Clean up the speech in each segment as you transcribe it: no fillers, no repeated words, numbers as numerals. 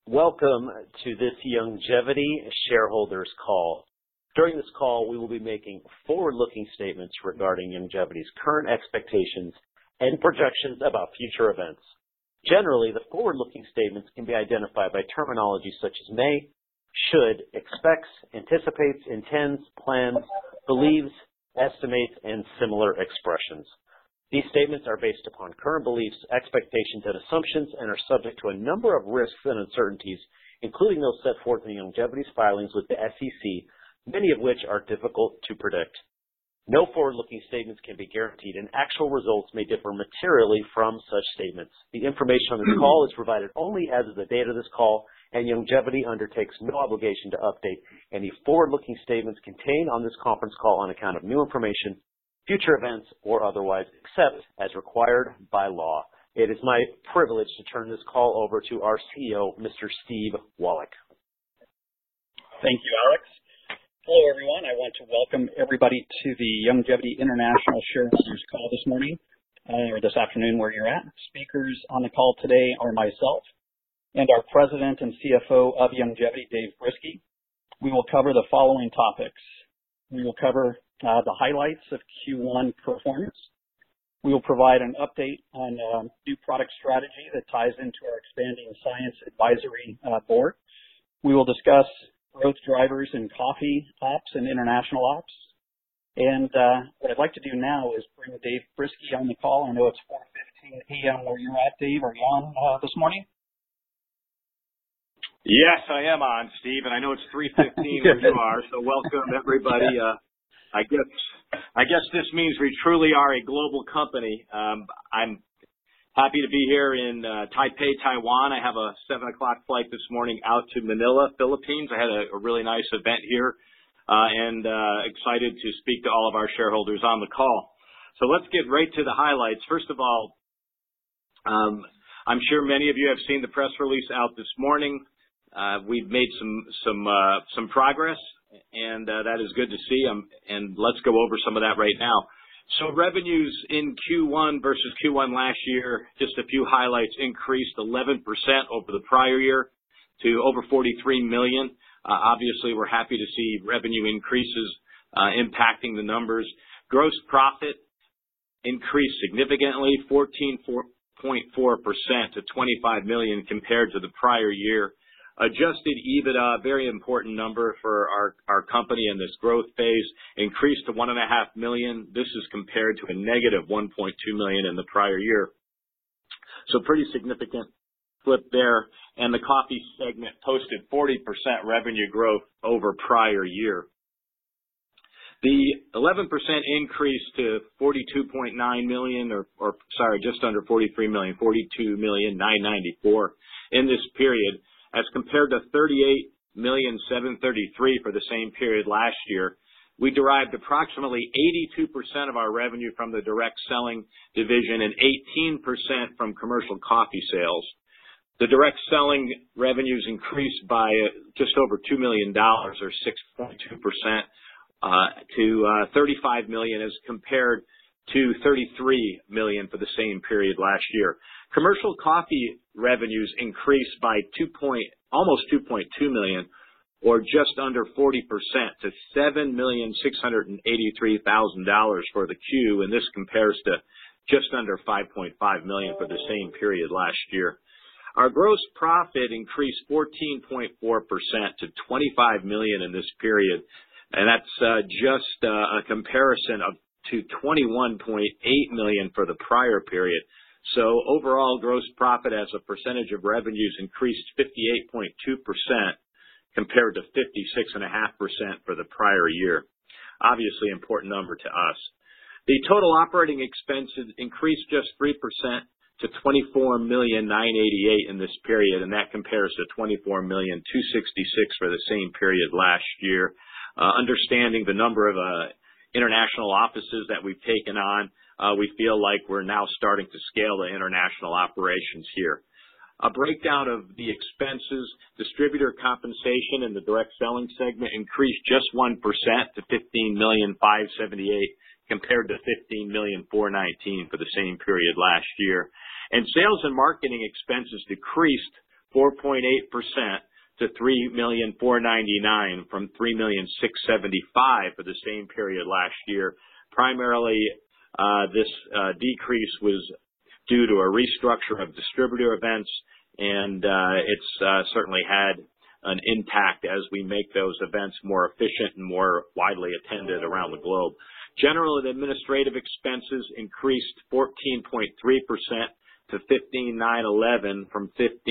Welcome to this Youngevity shareholders call. During this call, we will be making forward-looking statements regarding Youngevity's current expectations and projections about future events. Generally, the forward-looking statements can be identified by terminology such as may, should, expects, anticipates, intends, plans, believes, estimates, and similar expressions. These statements are based upon current beliefs, expectations, and assumptions and are subject to a number of risks and uncertainties, including those set forth in Youngevity's filings with the SEC, many of which are difficult to predict. No forward-looking statements can be guaranteed, and actual results may differ materially from such statements. The information on this call is provided only as of the date of this call, and Youngevity undertakes no obligation to update any forward-looking statements contained on this conference call on account of new information, future events, or otherwise, except as required by law. It is my privilege to turn this call over to our CEO, Mr. Steve Wallach. Thank you, Alex. Hello, everyone. I want to welcome everybody to the Youngevity International shareholders call this morning, or this afternoon where you're at. Speakers on the call today are myself and our President and CFO of Youngevity, Dave Brisky. We will cover the following topics. We will cover the highlights of Q1 performance. We will provide an update on new product strategy that ties into our expanding science advisory board. We will discuss growth drivers in coffee ops and international ops. And what I'd like to do now is bring Dave Brisky on the call. I know it's 4:15 a.m. where you're at, Dave. Are you on this morning? Yes, I am on, Steve, and I know it's 3:15 where you are, so welcome, everybody. I guess this means we truly are a global company. I'm happy to be here in Taipei, Taiwan. I have a 7 o'clock flight this morning out to Manila, Philippines. I had a really nice event here and excited to speak to all of our shareholders on the call. So let's get right to the highlights. First of all, I'm sure many of you have seen the press release out this morning. We've made some progress, and that is good to see. And let's go over some of that right now. So revenues in Q1 versus Q1 last year, just a few highlights, increased 11% over the prior year to over $43 million. Obviously, we're happy to see revenue increases impacting the numbers. Gross profit increased significantly, 14.4% to $25 million compared to the prior year. Adjusted EBITDA, a very important number for our company in this growth phase, increased to $1.5 million. This is compared to a negative $1.2 million in the prior year. So pretty significant flip there. And the coffee segment posted 40% revenue growth over prior year. The 11% increase to $42.9 million, or just under $43 million, $42,994,000 in this period, as compared to $38,733,000 for the same period last year. We derived approximately 82% of our revenue from the direct selling division and 18% from commercial coffee sales. The direct selling revenues increased by just over $2 million, or 6.2%, to $35 million as compared to $33 million for the same period last year. Commercial coffee revenues increased by almost $2.2 million, or just under 40%, to $7,683,000 for the Q, and this compares to just under $5.5 million for the same period last year. Our gross profit increased 14.4% to $25 million in this period, and that's just a comparison to $21.8 million for the prior period. So overall, gross profit as a percentage of revenues increased 58.2% compared to 56.5% for the prior year. Obviously, important number to us. The total operating expenses increased just 3% to $24,988,000 in this period, and that compares to $24,266,000 for the same period last year. Understanding the number of international offices that we've taken on, we feel like we're now starting to scale the international operations here. A breakdown of the expenses: distributor compensation in the direct selling segment increased just 1% to $15,578,000 compared to $15,419,000 for the same period last year. And sales and marketing expenses decreased 4.8% to $3,499,000 from $3,675,000 for the same period last year. Primarily, this decrease was due to a restructure of distributor events, and it's certainly had an impact as we make those events more efficient and more widely attended around the globe. General and administrative expenses increased 14.3% to $15,911 from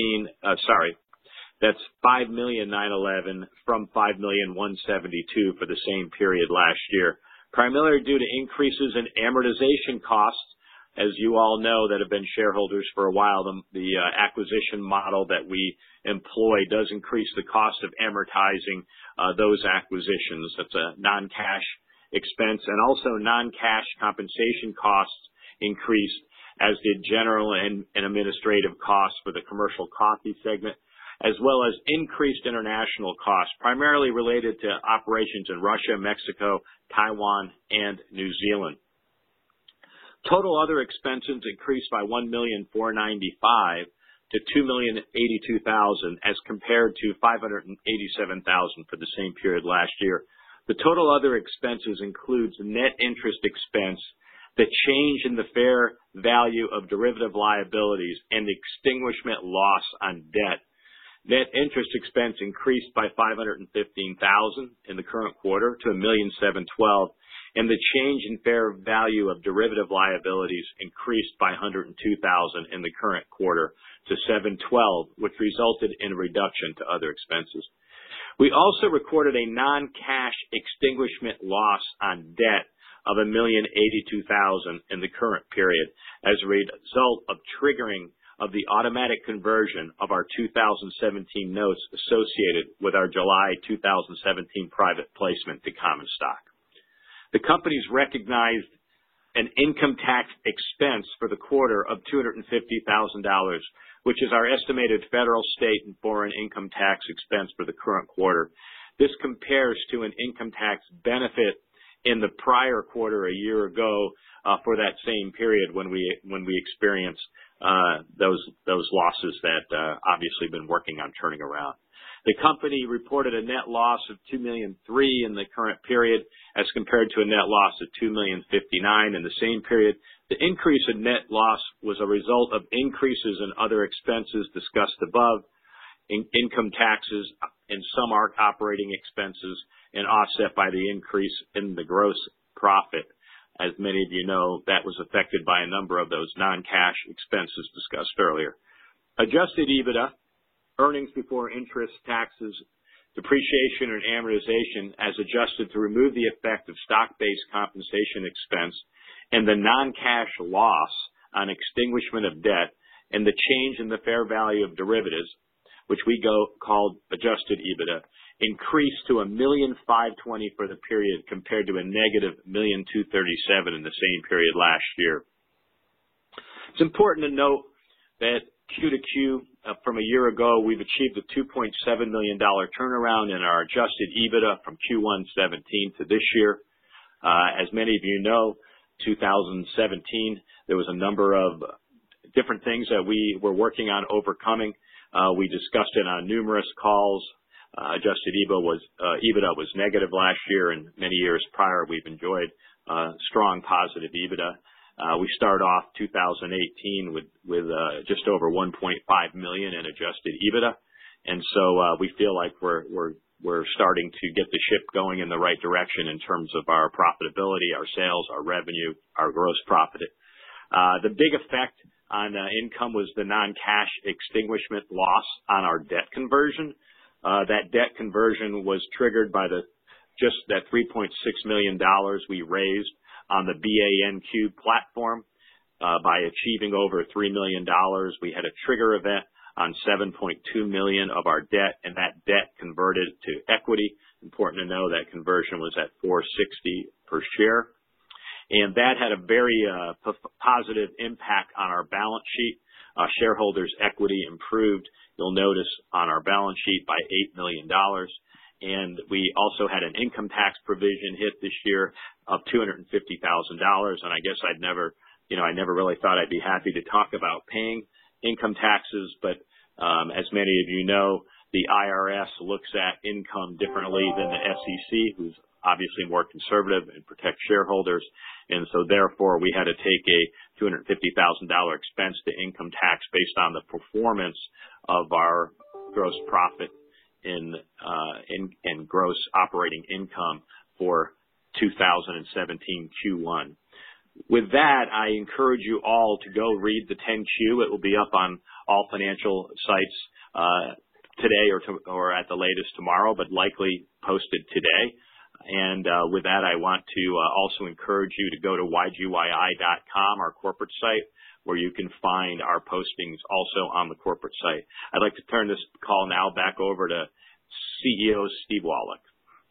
that's $5,911,000 from $5,172,000 for the same period last year, primarily due to increases in amortization costs. As you all know that have been shareholders for a while, the acquisition model that we employ does increase the cost of amortizing those acquisitions. That's a non-cash expense, and also non-cash compensation costs increased, as did general and administrative costs for the commercial coffee segment, as well as increased international costs, primarily related to operations in Russia, Mexico, Taiwan, and New Zealand. Total other expenses increased by $1,495,000 to $2,082,000 as compared to $587,000 for the same period last year. The total other expenses includes net interest expense, the change in the fair value of derivative liabilities, and the extinguishment loss on debt. Net interest expense increased by $515,000 in the current quarter to $1,712,000, and the change in fair value of derivative liabilities increased by $102,000 in the current quarter to $712,000, which resulted in a reduction to other expenses. We also recorded a non-cash extinguishment loss on debt of $1,082,000 in the current period as a result of triggering of the automatic conversion of our 2017 notes associated with our July 2017 private placement to common stock. The company's recognized an income tax expense for the quarter of $250,000, which is our estimated federal, state, and foreign income tax expense for the current quarter. This compares to an income tax benefit in the prior quarter a year ago for that same period when we experienced those losses that obviously been working on turning around. The company reported a net loss of $2,003,000 in the current period as compared to a net loss of $2,059,000 in the same period. The increase in net loss was a result of increases in other expenses discussed above, income taxes, and some operating expenses, and offset by the increase in the gross profit. As many of you know, that was affected by a number of those non-cash expenses discussed earlier. Adjusted EBITDA, earnings before interest, taxes, depreciation, and amortization, as adjusted to remove the effect of stock-based compensation expense and the non-cash loss on extinguishment of debt and the change in the fair value of derivatives, which we called adjusted EBITDA, increased to $1,520,000 for the period compared to a negative $1,237,000 in the same period last year. It's important to note that Q to Q from a year ago, we've achieved a $2.7 million turnaround in our adjusted EBITDA from Q1 17 to this year. As many of you know, 2017, there was a number of different things that we were working on overcoming. We discussed it on numerous calls. Adjusted EBITDA was negative last year, and many years prior we've enjoyed strong positive EBITDA. We start off 2018 with just over $1.5 million in adjusted EBITDA, and so we feel like we're starting to get the ship going in the right direction in terms of our profitability, our sales, our revenue, our gross profit. The big effect on income was the non-cash extinguishment loss on our debt conversion. That debt conversion was triggered by just that $3.6 million we raised on the BANQ platform. By achieving over $3 million, we had a trigger event on $7.2 million of our debt, and that debt converted to equity. Important to know that conversion was at $4.60 per share. And that had a very positive impact on our balance sheet. Shareholders' equity improved, you'll notice, on our balance sheet by $8 million. And we also had an income tax provision hit this year of $250,000. And I guess I never really thought I'd be happy to talk about paying income taxes, but As many of you know, the IRS looks at income differently than the SEC, who's obviously more conservative and protects shareholders. And so therefore we had to take a $250,000 expense to income tax based on the performance of our gross profit in gross operating income for 2017 Q1. With that, I encourage you all to go read the 10Q. It will be up on all financial sites today or at the latest tomorrow, but likely posted today. And with that, I want to also encourage you to go to ygyi.com, our corporate site, where you can find our postings also on the corporate site. I'd like to turn this call now back over to CEO Steve Wallach.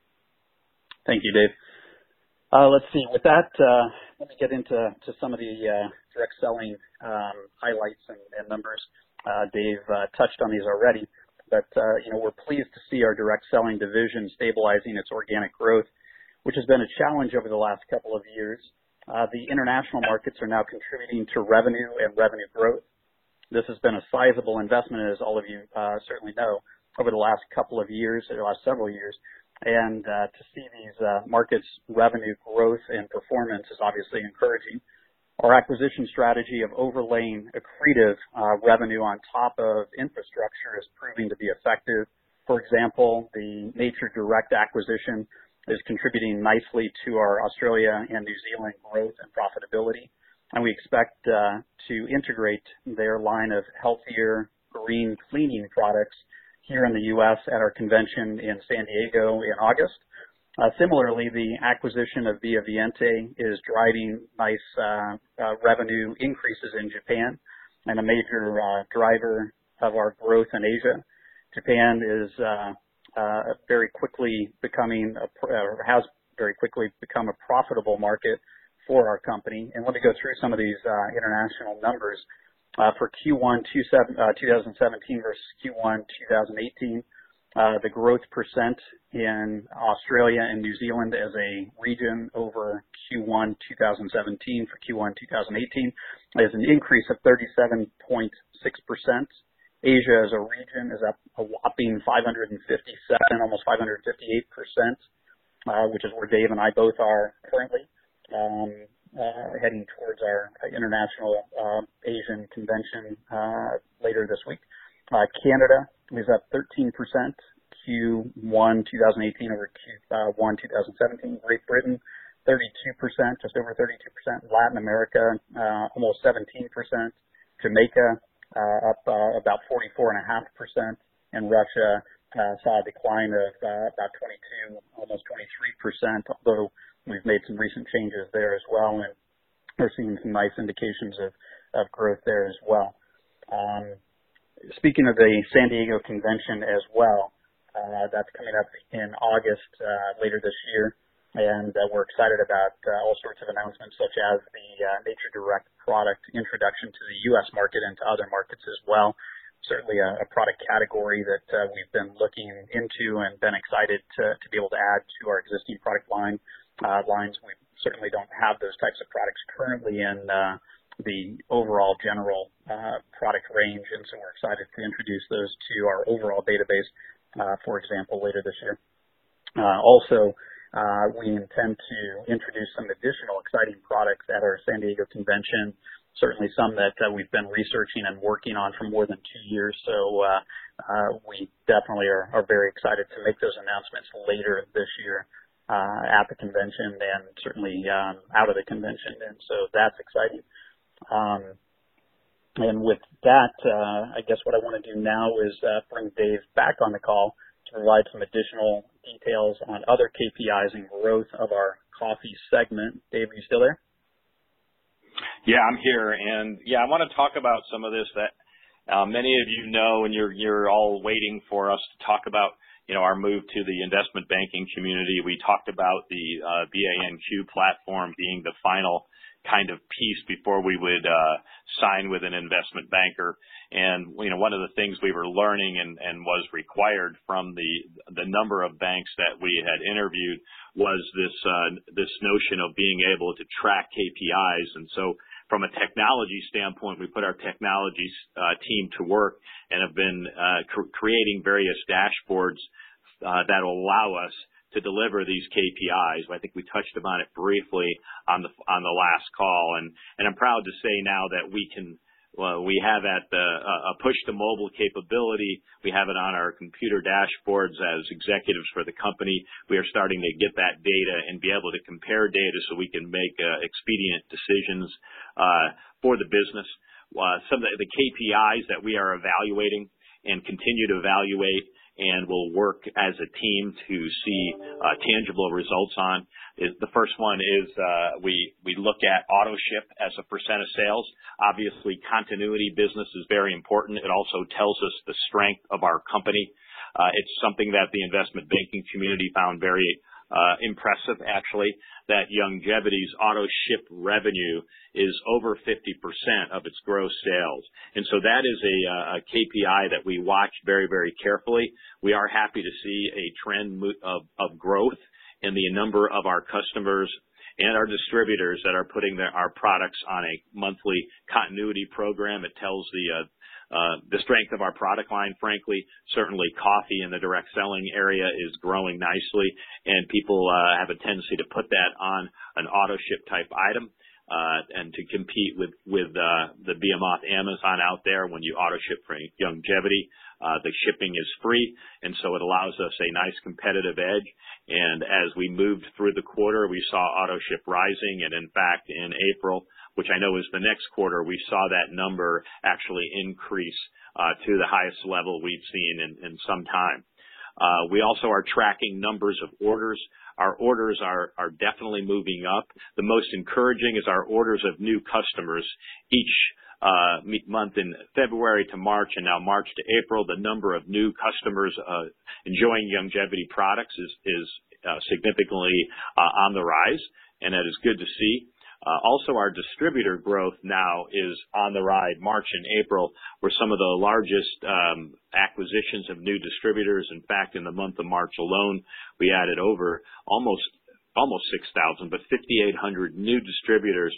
Thank you, Dave. Let's see. With that, let me get into some of the direct selling highlights and numbers. Dave touched on these already, but we're pleased to see our direct selling division stabilizing its organic growth, which has been a challenge over the last couple of years. The international markets are now contributing to revenue and revenue growth. This has been a sizable investment, as all of you certainly know, over the last couple of years, or the last several years. And to see these markets' revenue growth and performance is obviously encouraging. Our acquisition strategy of overlaying accretive revenue on top of infrastructure is proving to be effective. For example, the Nature Direct acquisition is contributing nicely to our Australia and New Zealand growth and profitability. And we expect to integrate their line of healthier green cleaning products here in the U.S. at our convention in San Diego in August. Similarly, the acquisition of Via Viente is driving nice revenue increases in Japan and a major driver of our growth in Asia. Japan is very quickly becoming, or has very quickly become a profitable market for our company. And let me go through some of these international numbers. For Q1 2017 versus Q1 2018, the growth percent in Australia and New Zealand as a region over Q1 2017 for Q1 2018 is an increase of 37.6%. Asia as a region is up a whopping 557, almost 558%, which is where Dave and I both are currently, heading towards our international Asian convention later this week. Canada is up 13%, Q1 2018 over Q1 2017. Great Britain, 32%, just over 32%. Latin America, almost 17%. Jamaica, up about 44.5%. And Russia saw a decline of about 22, almost 23%, although we've made some recent changes there as well, and we're seeing some nice indications of growth there as well. Speaking of the San Diego convention as well, that's coming up in August later this year, and we're excited about all sorts of announcements such as the Nature Direct product introduction to the U.S. market and to other markets as well. Certainly a product category that we've been looking into and been excited to be able to add to our existing product lines. We certainly don't have those types of products currently in the overall general product range, and so we're excited to introduce those to our overall database, for example, later this year. Also, we intend to introduce some additional exciting products at our San Diego convention, certainly some that we've been researching and working on for more than 2 years, so we definitely are very excited to make those announcements later this year at the convention and certainly out of the convention, and so that's exciting. And with that, I guess what I want to do now is bring Dave back on the call to provide some additional details on other KPIs and growth of our coffee segment. Dave, are you still there? Yeah, I'm here. And yeah, I want to talk about some of this that many of you know, and you're all waiting for us to talk about, our move to the investment banking community. We talked about the BANQ platform being the final kind of piece before we would sign with an investment banker. And, one of the things we were learning and was required from the number of banks that we had interviewed was this notion of being able to track KPIs. And so From a technology standpoint, we put our technology team to work and have been creating various dashboards that will allow us to deliver these KPIs. I think we touched upon it briefly on the last call, and I'm proud to say now that we have a push to mobile capability. We have it on our computer dashboards as executives for the company. We are starting to get that data and be able to compare data so we can make expedient decisions for the business. Some of the KPIs that we are evaluating and continue to evaluate and will work as a team to see tangible results on. The first one is we look at auto ship as a percent of sales. Obviously, continuity business is very important. It also tells us the strength of our company. It's something that the investment banking community found very impressive, actually, that Youngevity's auto ship revenue is over 50% of its gross sales. And so that is a KPI that we watch very, very carefully. We are happy to see a trend of growth in the number of our customers and our distributors that are putting our products on a monthly continuity program. It tells the strength of our product line, frankly. Certainly coffee in the direct selling area is growing nicely, and people have a tendency to put that on an auto ship type item and to compete with the Behemoth Amazon out there. When you auto ship for Youngevity, the shipping is free, and so it allows us a nice competitive edge. And as we moved through the quarter, we saw auto ship rising, and in fact, in April, which I know is the next quarter, we saw that number actually increase to the highest level we've seen in some time. We also are tracking numbers of orders. Our orders are definitely moving up. The most encouraging is our orders of new customers. Each month in February to March and now March to April, the number of new customers enjoying Youngevity products is significantly on the rise, and that is good to see. Also, our distributor growth now is on the rise. March and April were some of the largest acquisitions of new distributors. In fact, in the month of March alone, we added over almost 6,000, but 5,800 new distributors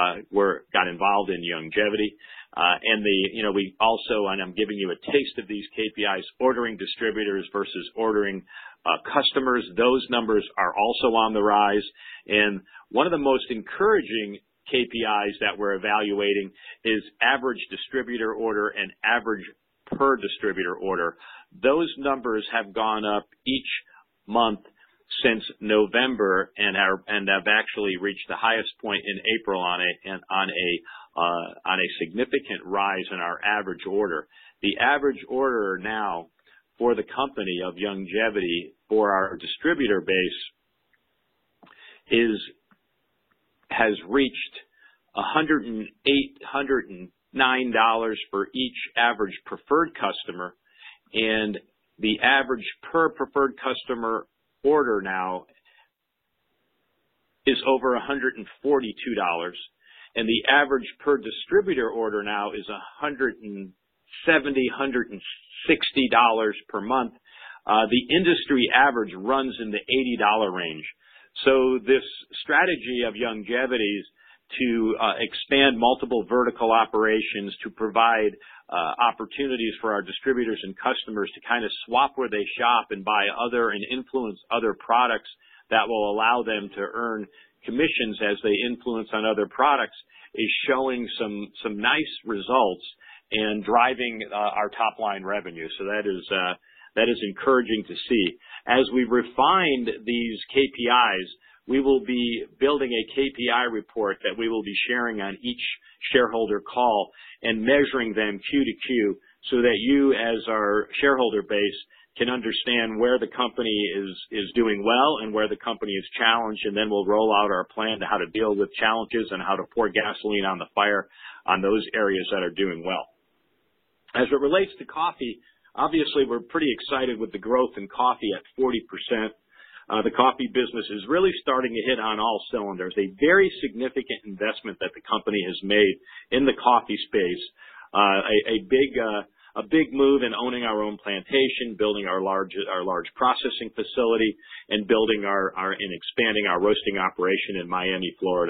got involved in Youngevity. And we also, and I'm giving you a taste of these KPIs, ordering distributors versus ordering customers. Those numbers are also on the rise. And one of the most encouraging KPIs that we're evaluating is average distributor order and average per distributor order. Those numbers have gone up each month since November and have actually reached the highest point in April on a significant rise in our average order. The average order now for the company of Youngevity for our distributor base has reached $108, $109 for each average preferred customer, and the average per preferred customer order now is over $142, and the average per distributor order now is $170, $160 per month. The industry average runs in the $80 range. So this strategy of Youngevity's to expand multiple vertical operations, to provide opportunities for our distributors and customers to kind of swap where they shop and buy other and influence other products that will allow them to earn commissions as they influence on other products, is showing some nice results and driving our top line revenue. So that is encouraging to see. As we refined these KPIs, we will be building a KPI report that we will be sharing on each shareholder call and measuring them Q to Q so that you as our shareholder base can understand where the company is doing well and where the company is challenged, and then we'll roll out our plan to how to deal with challenges and how to pour gasoline on the fire on those areas that are doing well. As it relates to coffee, obviously we're pretty excited with the growth in coffee at 40%. The coffee business is really starting to hit on all cylinders. A very significant investment that the company has made in the coffee space. A big move in owning our own plantation, building our large processing facility, and building and expanding our roasting operation in Miami, Florida.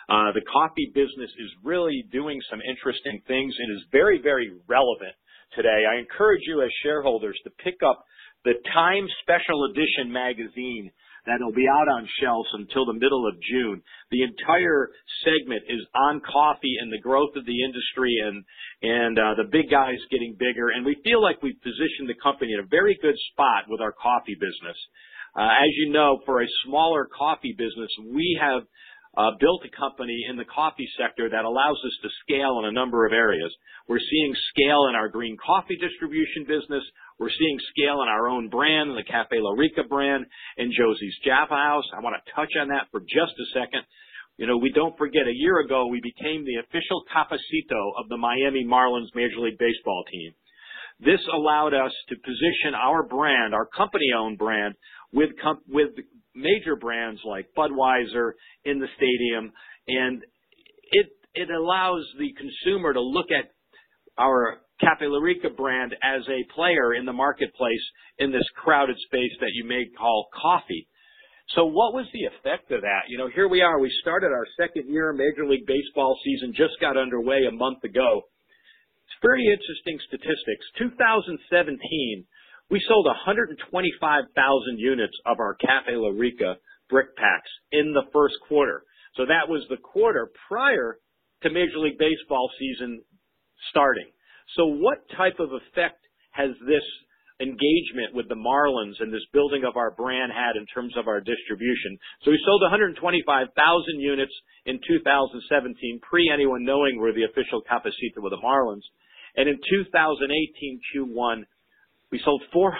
The coffee business is really doing some interesting things and is very, very relevant today. I encourage you as shareholders to pick up the Time Special Edition magazine that'll be out on shelves until the middle of June. The entire segment is on coffee and the growth of the industry and the big guys getting bigger. And we feel like we've positioned the company in a very good spot with our coffee business. As you know, for a smaller coffee business, we have built a company in the coffee sector that allows us to scale in a number of areas. We're seeing scale in our green coffee distribution business. We're seeing scale in our own brand, the Cafe La Rica brand, and Josie's Java House. I want to touch on that for just a second. You know, we don't forget, a year ago, we became the official cafecito of the Miami Marlins Major League Baseball team. This allowed us to position our brand, our company-owned brand, with major brands like Budweiser in the stadium, and it allows the consumer to look at our Cafe La Rica brand as a player in the marketplace in this crowded space that you may call coffee. So what was the effect of that? You know, here we are. We started our second year Major League Baseball season, just got underway a month ago. It's very interesting statistics. 2017, we sold 125,000 units of our Cafe La Rica brick packs in the first quarter. So that was the quarter prior to Major League Baseball season starting. So what type of effect has this engagement with the Marlins and this building of our brand had in terms of our distribution? So we sold 125,000 units in 2017, pre anyone knowing we're the official cafecito with the Marlins. And in 2018 Q1, we sold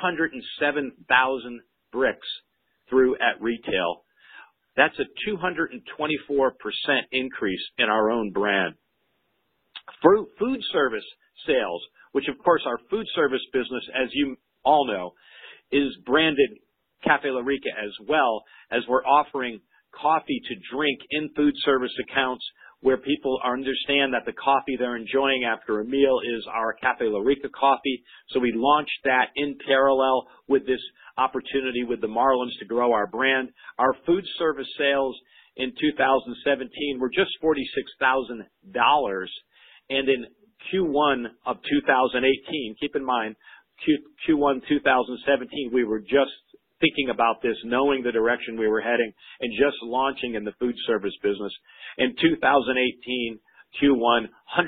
407,000 bricks through at retail. That's a 224% increase in our own brand. Food service sales, which of course our food service business, as you all know, is branded Cafe La Rica, as well as we're offering coffee to drink in food service accounts where people understand that the coffee they're enjoying after a meal is our Cafe La Rica coffee. So we launched that in parallel with this opportunity with the Marlins to grow our brand. Our food service sales in 2017 were just $46,000. And in Q1 of 2018, keep in mind, Q1 2017, we were just thinking about this, knowing the direction we were heading, and just launching in the food service business. In 2018, Q1,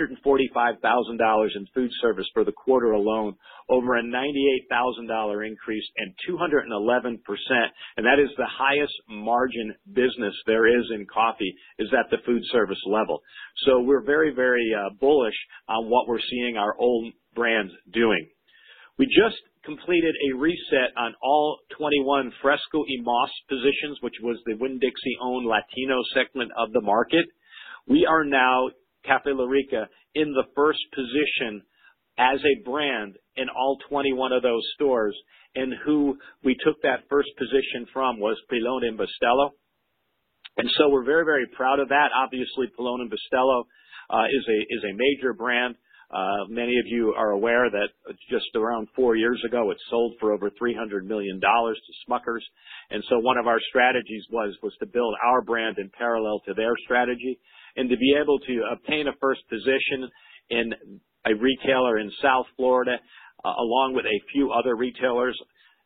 $145,000 in food service for the quarter alone, over a $98,000 increase and 211%. And that is the highest margin business there is in coffee, is at the food service level. So we're very, very bullish on what we're seeing our own brands doing. We just completed a reset on all 21 Fresco y Mas positions, which was the Winn-Dixie owned Latino segment of the market. We are now, Cafe La Rica, in the first position as a brand in all 21 of those stores, and who we took that first position from was Pilon and Bustelo. And so we're very, very proud of that. Obviously, Pilon and Bustelo is a major brand. Many of you are aware that just around 4 years ago, it sold for over $300 million to Smuckers. And so one of our strategies was to build our brand in parallel to their strategy, and to be able to obtain a first position in a retailer in South Florida, along with a few other retailers.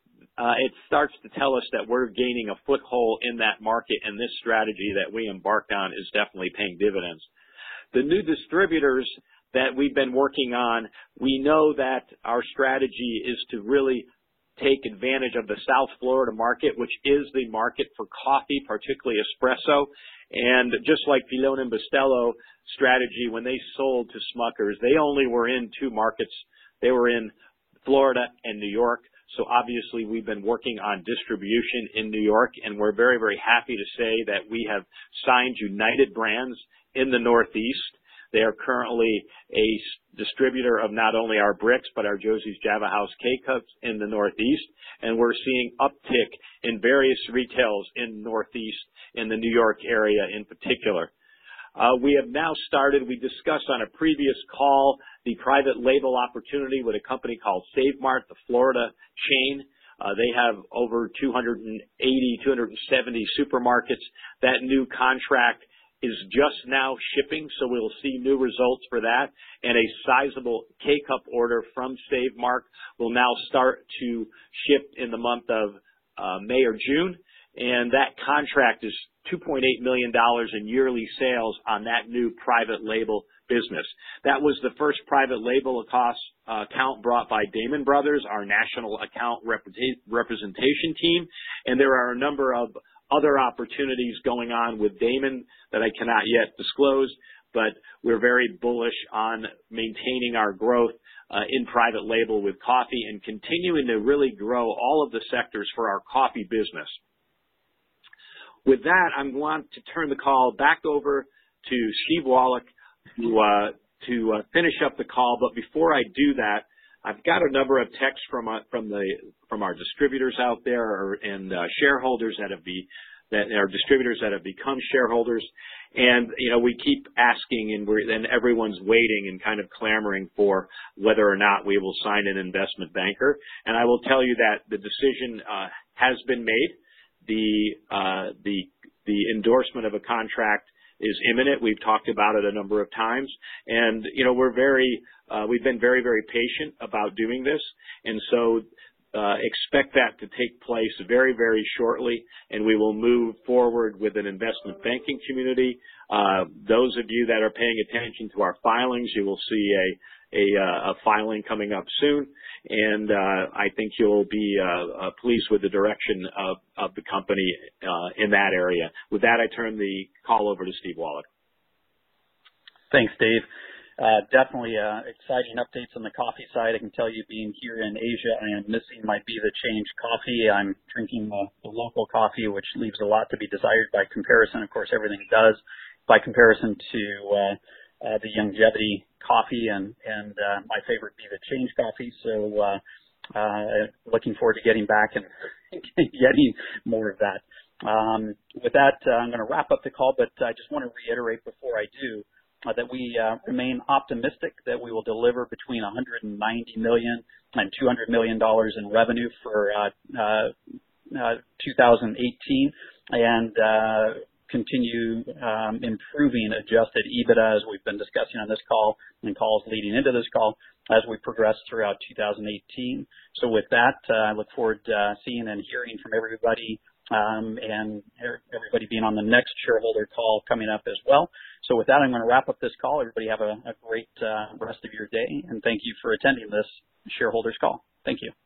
It starts to tell us that we're gaining a foothold in that market, and this strategy that we embarked on is definitely paying dividends. The new distributors that we've been working on, we know that our strategy is to really take advantage of the South Florida market, which is the market for coffee, particularly espresso. And just like Pilon and Bustelo strategy, when they sold to Smuckers, they only were in two markets. They were in Florida and New York. So obviously we've been working on distribution in New York, and we're very, very happy to say that we have signed United Brands in the Northeast. They are currently a distributor of not only our bricks, but our Josie's Java House K-Cups in the Northeast. And we're seeing uptick in various retails in the Northeast, in the New York area in particular. We have now started, we discussed on a previous call, the private label opportunity with a company called Save Mart, the Florida chain. They have over 280, 270 supermarkets. That new contract is just now shipping, so we'll see new results for that. And a sizable K-Cup order from Save Mark will now start to ship in the month of May or June. And that contract is $2.8 million in yearly sales on that new private label business. That was the first private label account brought by Damon Brothers, our national account representation team. And there are a number of other opportunities going on with Damon that I cannot yet disclose, but we're very bullish on maintaining our growth in private label with coffee and continuing to really grow all of the sectors for our coffee business. With that, I'm going to turn the call back over to Steve Wallach to finish up the call. But before I do that, I've got a number of texts from our distributors out there and shareholders that are distributors that have become shareholders, and we keep asking, and everyone's waiting and kind of clamoring for whether or not we will sign an investment banker. And I will tell you that the decision has been made. The endorsement of a contract is imminent. We've talked about it a number of times, and we've been very, very patient about doing this, and so expect that to take place very, very shortly, and we will move forward with an investment banking community. Those of you that are paying attention to our filings, you will see a filing coming up soon, and I think you'll be pleased with the direction of the company in that area. With that, I turn the call over to Steve Wallach. Thanks, Dave. Definitely exciting updates on the coffee side. I can tell you, being here in Asia, I am missing my Be The Change coffee. I'm drinking the local coffee, which leaves a lot to be desired by comparison. Of course, everything does by comparison to the Youngevity coffee and my favorite Be The Change coffee. So looking forward to getting back and getting more of that. With that, I'm going to wrap up the call, but I just want to reiterate before I do that we remain optimistic that we will deliver between $190 million and $200 million in revenue for 2018 and continue improving adjusted EBITDA, as we've been discussing on this call and calls leading into this call, as we progress throughout 2018. So with that, I look forward to seeing and hearing from everybody and everybody being on the next shareholder call coming up as well. So with that, I'm going to wrap up this call. Everybody have a great rest of your day, and thank you for attending this shareholders call. Thank you.